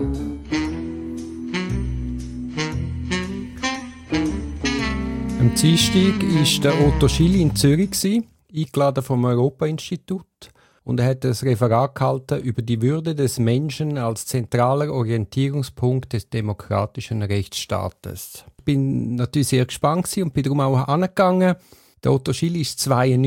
Am Dienstag war der Otto Schily in Zürich, eingeladen vom Europa-Institut. Und er hat ein Referat gehalten über die Würde des Menschen als zentraler Orientierungspunkt des demokratischen Rechtsstaates. Ich bin natürlich sehr gespannt und bin darum auch angegangen. Der Otto Schily ist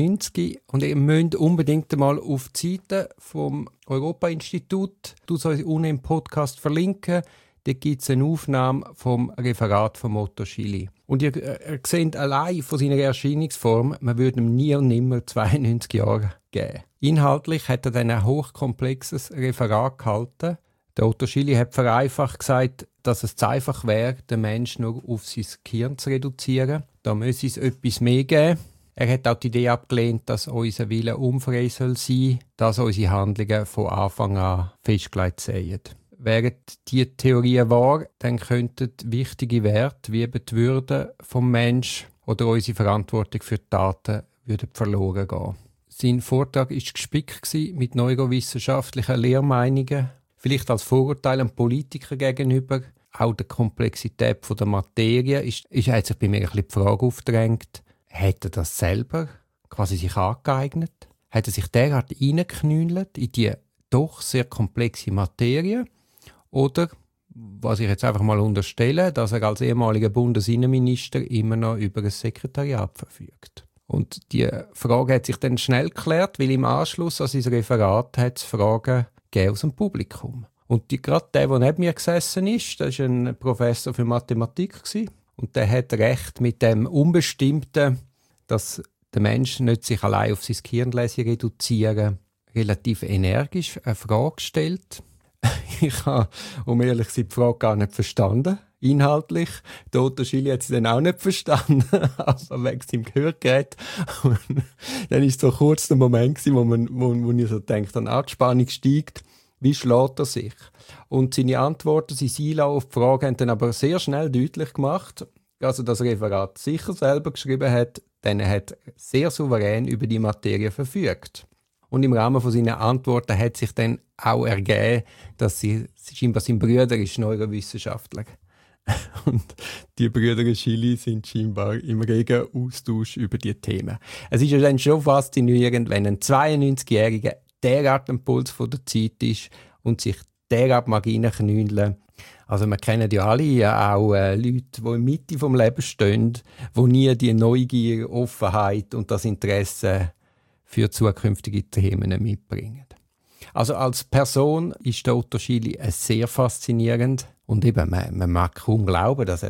92 und ihr müsst unbedingt einmal auf die Seite vom Europa-Institut, du sollst unten im Podcast verlinken. Da gibt es eine Aufnahme vom Referat von Otto Schily. Und ihr seht allein von seiner Erscheinungsform, man würde ihm nie und nimmer 92 Jahre geben. Inhaltlich hat er dann ein hochkomplexes Referat gehalten. Der Otto Schily hat vereinfacht gesagt, dass es zu einfach wäre, den Menschen nur auf sein Gehirn zu reduzieren. Da müsse es etwas mehr geben. Er hat auch die Idee abgelehnt, dass unser Wille unfrei sein soll, dass unsere Handlungen von Anfang an festgelegt sind. Wären diese Theorien wahr, dann könnten wichtige Werte wie die Würde vom Menschen oder unsere Verantwortung für die Taten würden verloren gehen. Sein Vortrag war gespickt mit neurowissenschaftlichen Lehrmeinungen, vielleicht als Vorurteil an Politikern gegenüber, auch der Komplexität der Materie hat sich bei mir ein bisschen die Frage aufgedrängt, hat er das selber quasi sich angeeignet? Hat er sich derart reingeknüllt in die doch sehr komplexe Materie? Oder, was ich jetzt einfach mal unterstelle, dass er als ehemaliger Bundesinnenminister immer noch über ein Sekretariat verfügt. Und die Frage hat sich dann schnell geklärt, weil im Anschluss an sein Referat hat es Fragen aus dem Publikum. Und gerade der neben mir gesessen ist, das war ein Professor für Mathematik. Und der hat recht mit dem Unbestimmten, dass der Mensch nicht sich allein auf sein Gehirnlesen reduzieren, relativ energisch eine Frage gestellt. Ich habe, um ehrlich zu sein, die Frage gar nicht verstanden, inhaltlich. Der Otto Schily hat sie dann auch nicht verstanden, aber wegen seinem Gehörgerät. Und dann war so kurz der Moment, wo ich so denke, die Anspannung steigt, wie schlägt er sich? Und seine Antworten, sein Silo auf die Frage, haben dann aber sehr schnell deutlich gemacht, dass er das Referat sicher selber geschrieben hat, denn er hat sehr souverän über die Materie verfügt. Und im Rahmen von seinen Antworten hat sich dann auch ergeben, dass scheinbar sein Bruder ist Neurowissenschaftler. Und die Brüder Schily sind scheinbar im regen Austausch über diese Themen. Es ist ja dann schon faszinierend, wenn ein 92-Jähriger derart am Puls von der Zeit ist und sich derart mag reinknüllen. Also wir kennen ja alle auch Leute, die in der Mitte des Lebens stehen, die nie die Neugier, Offenheit und das Interesse für zukünftige Themen mitbringen. Also als Person ist der Otto Schily sehr faszinierend und eben, man mag kaum glauben, dass er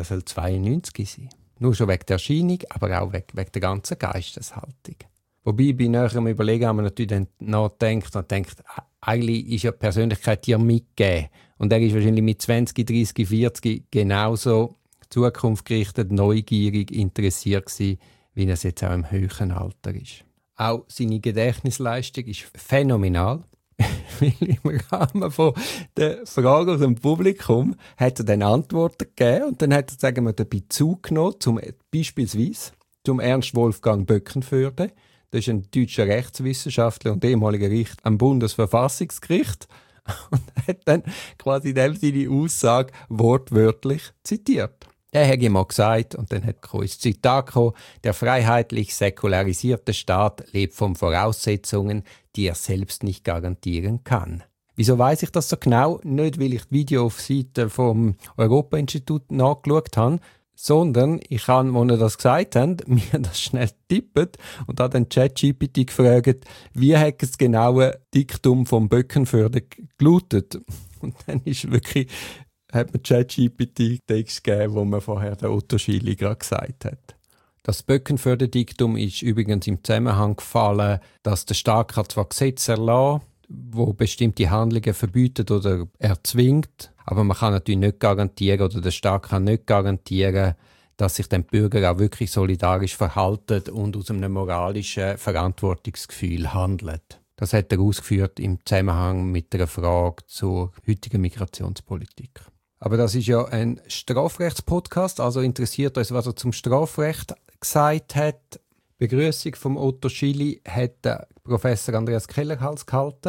92 sein soll. Nur schon wegen der Erscheinung, aber auch wegen der ganzen Geisteshaltung. Wobei bei näherem Überlegen haben wir natürlich dann nachgedacht und denkt, eigentlich ist ja die Persönlichkeit dir mitgegeben. Und er ist wahrscheinlich mit 20, 30, 40 genauso zukunftsgerichtet, neugierig, interessiert gewesen, wie er es jetzt auch im höheren Alter ist. Auch seine Gedächtnisleistung ist phänomenal. Weil im Rahmen von der Frage aus dem Publikum hat er dann Antworten gegeben und dann hat er, sagen wir, den Bezug genommen, beispielsweise zum Ernst Wolfgang Böckenförde. Das ist ein deutscher Rechtswissenschaftler und ehemaliger Richter am Bundesverfassungsgericht. Und hat dann quasi dem seine Aussage wortwörtlich zitiert. Er hat mal gesagt, und dann hat ein Zitat gekommen, der freiheitlich säkularisierte Staat lebt von Voraussetzungen, die er selbst nicht garantieren kann. Wieso weiss ich das so genau? Nicht, weil ich die Video auf der Seite vom Europa-Institut nachgeschaut habe, sondern ich habe, als er das gesagt hat, mir das schnell getippt und habe dann ChatGPT gefragt, wie hat das genaue Diktum vom Böckenförde gelautet. Und dann ist wirklich, hat mir ChatGPT Text gegeben, wo mir vorher der Otto Schily gerade gesagt hat. Das Böckenförde-Diktum ist übrigens im Zusammenhang gefallen, dass der Staat zwar Gesetze erlassen, wo bestimmte Handlungen verbietet oder erzwingt, aber man kann natürlich nicht garantieren oder der Staat kann nicht garantieren, dass sich die Bürger auch wirklich solidarisch verhalten und aus einem moralischen Verantwortungsgefühl handeln. Das hat er ausgeführt im Zusammenhang mit der Frage zur heutigen Migrationspolitik. Aber das ist ja ein Strafrechtspodcast, also interessiert uns, was er zum Strafrecht gesagt hat. Die Begrüßung vom Otto Schily hat der Professor Andreas Kellerhals gehalten.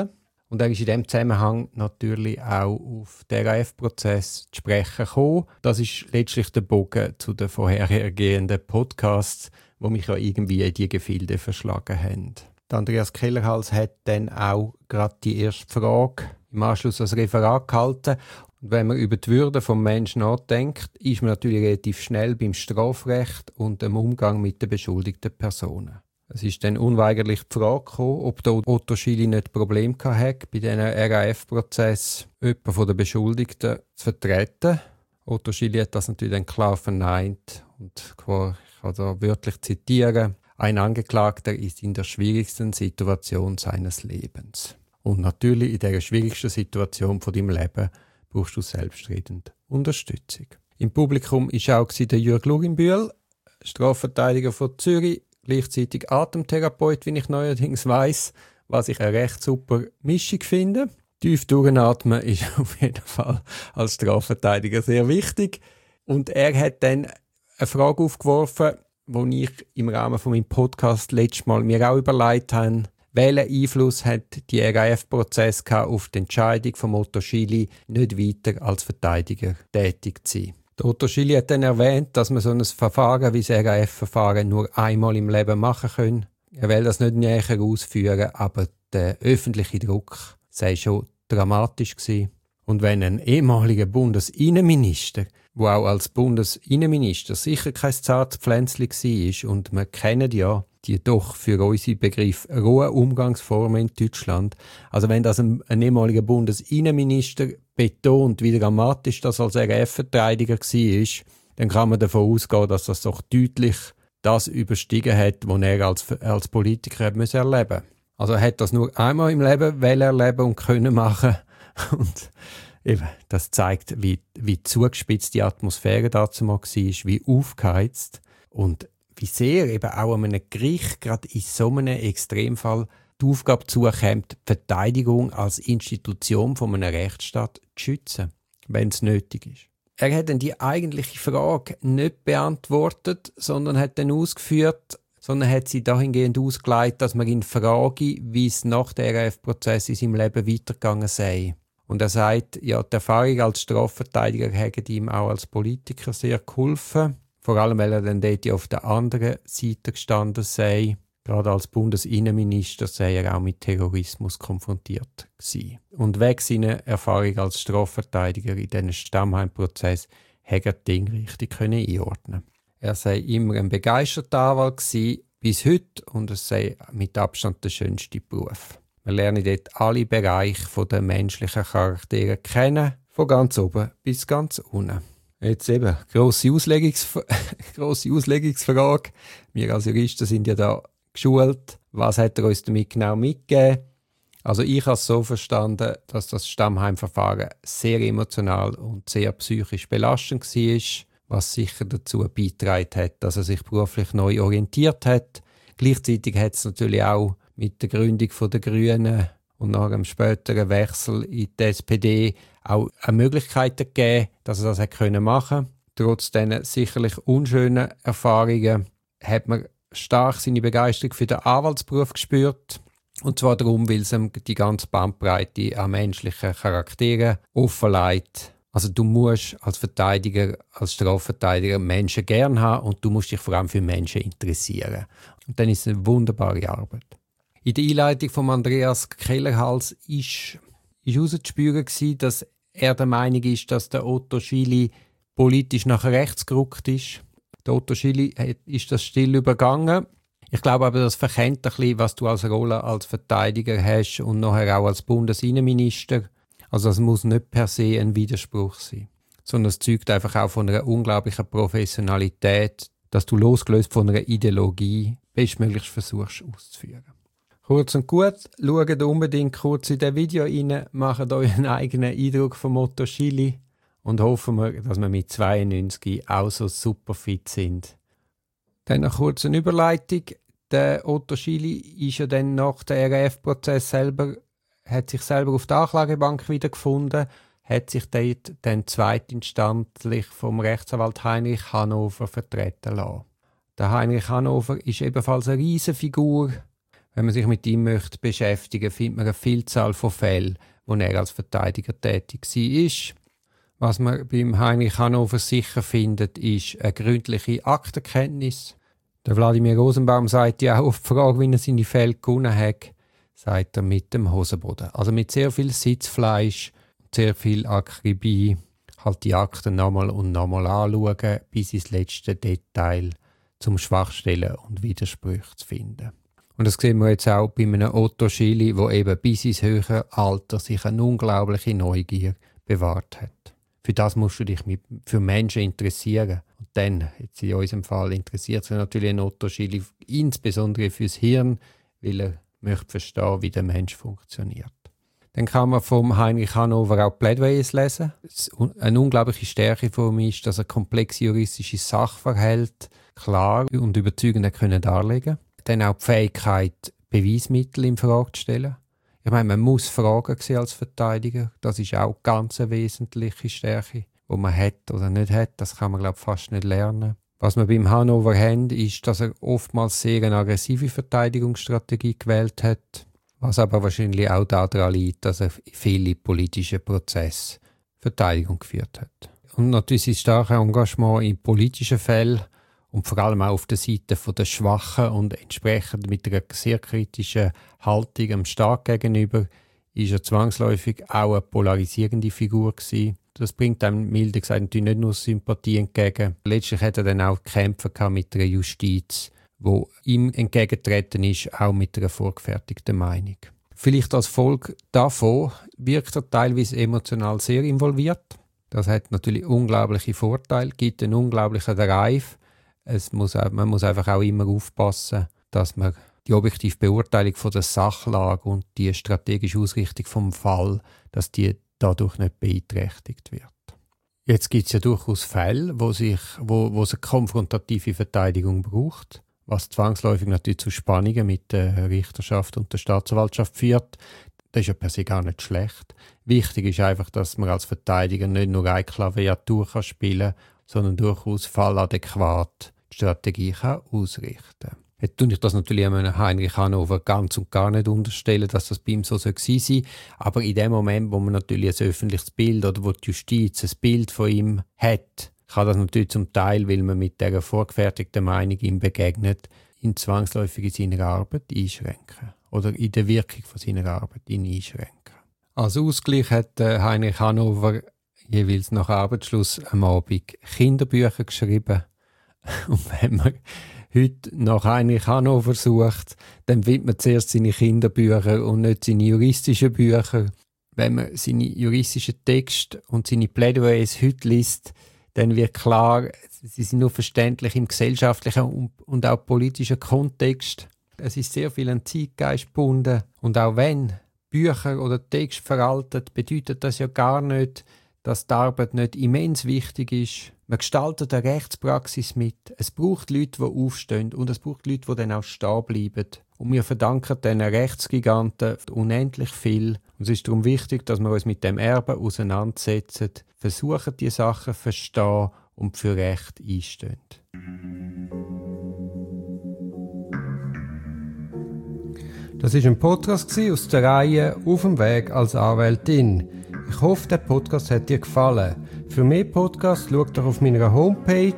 Und er ist in diesem Zusammenhang natürlich auch auf den RAF-Prozess zu sprechen gekommen. Das ist letztlich der Bogen zu den vorhergehenden Podcasts, die mich ja irgendwie in die Gefilde verschlagen haben. Der Andreas Kellerhals hat dann auch gerade die erste Frage im Anschluss als Referat gehalten. Und wenn man über die Würde des Menschen nachdenkt, ist man natürlich relativ schnell beim Strafrecht und dem Umgang mit den beschuldigten Personen. Es ist dann unweigerlich die Frage gekommen, ob der Otto Schily nicht Probleme hatte, bei diesem RAF-Prozess jemanden von den Beschuldigten zu vertreten. Otto Schily hat das natürlich dann klar verneint. Und ich kann da wörtlich zitieren: Ein Angeklagter ist in der schwierigsten Situation seines Lebens. Und natürlich in dieser schwierigsten Situation von deinem Leben brauchst du selbstredend Unterstützung. Im Publikum war auch der Jürg Luginbühl, Strafverteidiger von Zürich, gleichzeitig Atemtherapeut, wie ich neuerdings weiss, was ich eine recht super Mischung finde. Tief durchatmen ist auf jeden Fall als Strafverteidiger sehr wichtig. Und er hat dann eine Frage aufgeworfen, die ich im Rahmen von meinem Podcast letztes Mal mir auch überlegt habe. Welchen Einfluss hat die RAF-Prozess auf die Entscheidung von Otto Schily, nicht weiter als Verteidiger tätig zu sein? Der Otto Schily hat dann erwähnt, dass man so ein Verfahren wie das RAF-Verfahren nur einmal im Leben machen kann. Er will das nicht näher ausführen, aber der öffentliche Druck sei schon dramatisch gewesen. Und wenn ein ehemaliger Bundesinnenminister, der auch als Bundesinnenminister sicher kein zartes Pflänzchen war, und wir kennen ja die doch für unsere Begriffe rohen Umgangsformen in Deutschland. Also wenn das ein ehemaliger Bundesinnenminister betont, wie dramatisch das als RAF-Verteidiger war, dann kann man davon ausgehen, dass das doch deutlich das überstiegen hat, was er als Politiker erleben musste. Also er hat das nur einmal im Leben erleben und können machen. Und eben, das zeigt, wie zugespitzt die Atmosphäre dazu mal war, wie aufgeheizt und wie sehr eben auch einem Gericht gerade in so einem Extremfall die Aufgabe zukommt, die Verteidigung als Institution von einem Rechtsstaat zu schützen, wenn es nötig ist. Er hat dann die eigentliche Frage nicht beantwortet, sondern hat dann ausgeführt, sondern hat sie dahingehend ausgeleitet, dass man ihn frage, wie es nach dem RAF-Prozess in seinem Leben weitergegangen sei. Und er sagt, ja, die Erfahrung als Strafverteidiger hätte ihm auch als Politiker sehr geholfen. Vor allem, weil er dann dort auf der anderen Seite gestanden sei. Gerade als Bundesinnenminister sei er auch mit Terrorismus konfrontiert gewesen. Und wegen seiner Erfahrung als Strafverteidiger in diesem Stammheim-Prozess hätte er die Dinge richtig einordnen können. Er sei immer ein begeisterter Anwalt gewesen, bis heute, und es sei mit Abstand der schönste Beruf. Wir lernen dort alle Bereiche der menschlichen Charaktere kennen, von ganz oben bis ganz unten. Jetzt eben, grosse Auslegungsfrage. Wir als Juristen sind ja da geschult. Was hat er uns damit genau mitgegeben? Also ich habe es so verstanden, dass das Stammheimverfahren sehr emotional und sehr psychisch belastend war, was sicher dazu beigetragen hat, dass er sich beruflich neu orientiert hat. Gleichzeitig hat es natürlich auch mit der Gründung der Grünen und nach einem späteren Wechsel in die SPD auch eine Möglichkeit gegeben, dass er das machen konnte. Trotz diesen sicherlich unschönen Erfahrungen hat man stark seine Begeisterung für den Anwaltsberuf gespürt. Und zwar darum, weil es ihm die ganze Bandbreite an menschlichen Charakteren offenlegt. Also du musst als Verteidiger, als Strafverteidiger Menschen gern haben und du musst dich vor allem für Menschen interessieren. Und dann ist es eine wunderbare Arbeit. In der Einleitung von Andreas Kellerhals ist herauszuspüren, dass er der Meinung ist, dass der Otto Schily politisch nach rechts gerückt ist. Der Otto Schily ist das still übergangen. Ich glaube aber, das verkennt ein bisschen, was du als Rolle als Verteidiger hast und nachher auch als Bundesinnenminister. Also das muss nicht per se ein Widerspruch sein, sondern es zeugt einfach auch von einer unglaublichen Professionalität, dass du losgelöst von einer Ideologie bestmöglichst versuchst auszuführen. Kurz und gut, schaut unbedingt kurz in das Video rein, macht euch einen eigenen Eindruck vom Otto Schily und hoffen wir, dass wir mit 92 auch so super fit sind. Dann eine kurze Überleitung. Der Otto Schily ist ja dann nach dem RAF-Prozess hat sich selber auf der Anklagebank wiedergefunden, hat sich dort dann zweitinstanzlich vom Rechtsanwalt Heinrich Hannover vertreten lassen. Der Heinrich Hannover ist ebenfalls eine riesige Figur. Wenn man sich mit ihm möchte beschäftigen, findet man eine Vielzahl von Fällen, wo er als Verteidiger tätig war. Was man beim Heinrich Hannover sicher findet, ist eine gründliche Aktenkenntnis. Der Wladimir Rosenbaum sagt ja auch auf die Frage, wie er seine Fälle gewonnen hat, sagt er mit dem Hosenboden. Also mit sehr viel Sitzfleisch, sehr viel Akribie, halt die Akten nochmal und nochmal anschauen, bis ins letzte Detail zum Schwachstellen und Widersprüche zu finden. Und das sehen wir jetzt auch bei einem Otto Schily, der eben bis ins höhere Alter sich eine unglaubliche Neugier bewahrt hat. Für das musst du dich für Menschen interessieren. Und dann, jetzt in unserem Fall, interessiert sich natürlich ein Otto Schily insbesondere fürs Hirn, weil er möchte verstehen, wie der Mensch funktioniert. Dann kann man vom Heinrich Hannover auch Plädoyers lesen. Eine unglaubliche Stärke von ihm ist, dass er komplexe juristische Sachverhalte klar und überzeugend darlegen kann. Dann auch die Fähigkeit, Beweismittel in Frage zu stellen. Ich meine, man muss Fragen sehen als Verteidiger. Das ist auch ganz eine wesentliche Stärke, die man hat oder nicht hat. Das kann man, glaube ich, fast nicht lernen. Was wir beim Hannover haben, ist, dass er oftmals sehr eine aggressive Verteidigungsstrategie gewählt hat. Was aber wahrscheinlich auch daran liegt, dass er viele politische Prozesse Verteidigung geführt hat. Und natürlich sein starkes Engagement in politischen Fällen und vor allem auch auf der Seite der Schwachen und entsprechend mit einer sehr kritischen Haltung dem Staat gegenüber, ist er zwangsläufig auch eine polarisierende Figur gewesen. Das bringt einem milde gesagt natürlich nicht nur Sympathie entgegen. Letztlich hat er dann auch Kämpfe mit der Justiz, wo ihm entgegengetreten ist, auch mit einer vorgefertigten Meinung. Vielleicht als Folge davon wirkt er teilweise emotional sehr involviert. Das hat natürlich unglaubliche Vorteile, gibt einen unglaublichen Drive. Man muss einfach auch immer aufpassen, dass man die objektive Beurteilung von der Sachlage und die strategische Ausrichtung vom Fall, dass die dadurch nicht beeinträchtigt wird. Jetzt gibt es ja durchaus Fälle, wo es eine konfrontative Verteidigung braucht, was zwangsläufig natürlich zu Spannungen mit der Richterschaft und der Staatsanwaltschaft führt. Das ist ja per se gar nicht schlecht. Wichtig ist einfach, dass man als Verteidiger nicht nur eine Klaviatur spielen kann, sondern durchaus falladäquat die Strategie ausrichten kann. Jetzt tue ich das natürlich einem Heinrich Hannover ganz und gar nicht unterstellen, dass das bei ihm so gewesen sein. Aber in dem Moment, wo man natürlich ein öffentliches Bild oder wo die Justiz ein Bild von ihm hat, kann das natürlich zum Teil, weil man mit dieser vorgefertigten Meinung ihm begegnet, ihn zwangsläufig in seiner Arbeit einschränken. Oder in der Wirkung von seiner Arbeit ihn einschränken. Als Ausgleich hat Heinrich Hannover jeweils nach Arbeitsschluss am Abend Kinderbücher geschrieben. Und wenn man heute nach Heinrich Hannover sucht, dann findet man zuerst seine Kinderbücher und nicht seine juristischen Bücher. Wenn man seine juristischen Texte und seine Plädoyers heute liest, dann wird klar, sie sind nur verständlich im gesellschaftlichen und auch politischen Kontext. Es ist sehr viel an Zeitgeist gebunden. Und auch wenn Bücher oder Texte veraltet, bedeutet das ja gar nicht, dass die Arbeit nicht immens wichtig ist. Man gestaltet eine Rechtspraxis mit. Es braucht Leute, die aufstehen und es braucht Leute, die dann auch stehen bleiben. Und wir verdanken diesen Rechtsgiganten unendlich viel. Und es ist darum wichtig, dass wir uns mit dem Erbe auseinandersetzen, versuchen, die Sachen zu verstehen und für Recht einstehen. Das war ein Podcast aus der Reihe «Auf dem Weg als Anwältin». Ich hoffe, der Podcast hat dir gefallen. Für mehr Podcasts schau doch auf meiner Homepage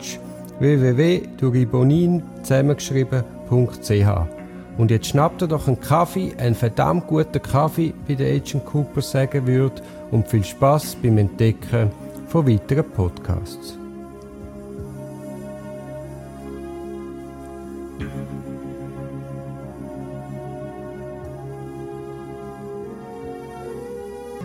www.duribonin zusammengeschrieben.ch. Und jetzt schnapp dir doch einen Kaffee, einen verdammt guten Kaffee, wie der Agent Cooper sagen würde, und viel Spass beim Entdecken von weiteren Podcasts.